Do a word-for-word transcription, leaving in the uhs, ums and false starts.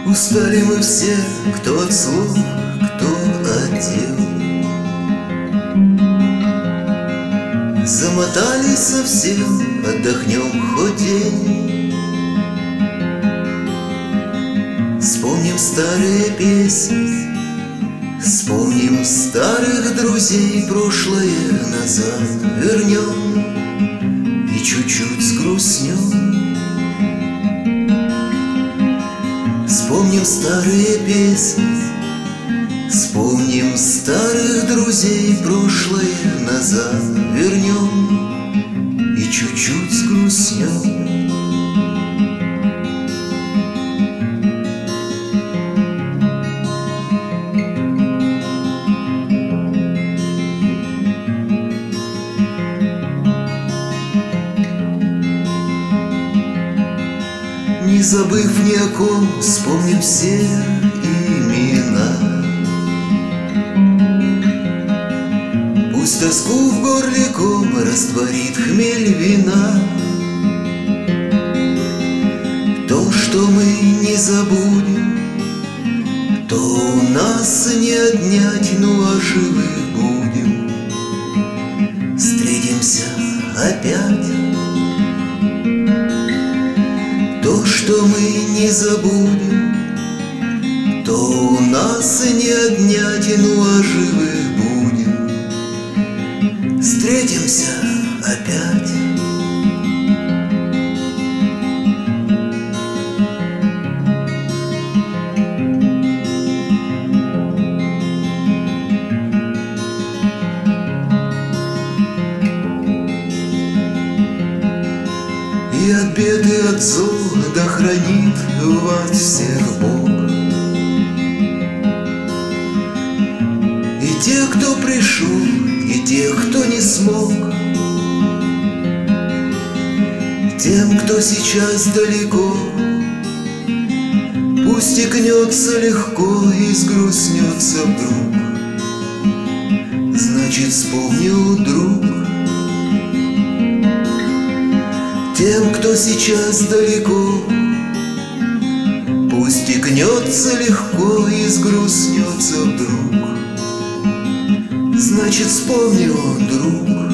Устали мы все, кто от слов, кто от дел. Замотались совсем, отдохнем хоть день. Вспомним старые песни, вспомним старых друзей, прошлое назад вернем и чуть-чуть сгрустнем. Вспомним старые песни, вспомним старых друзей, прошлое назад вернем и чуть-чуть сгрустнем. Не забыв ни о ком, вспомним все имена. Пусть тоску в горле ком растворит хмель вина. То, что мы не забудем, то у нас не отнять, ну а живых будем. Встретимся опять. То, что мы не забудем, то у нас не отнять, ну а живых будем. Встретимся опять. И от бед и от зол да хранит вас всех Бог. И тех, кто пришел, и тех, кто не смог. Тем, кто сейчас далеко, пусть стекнется легко и сгрустнется вдруг. Значит, вспомнил друг. Тем, кто сейчас далеко, пусть стекнется легко и сгрустнется вдруг. Значит, вспомнил он, друг.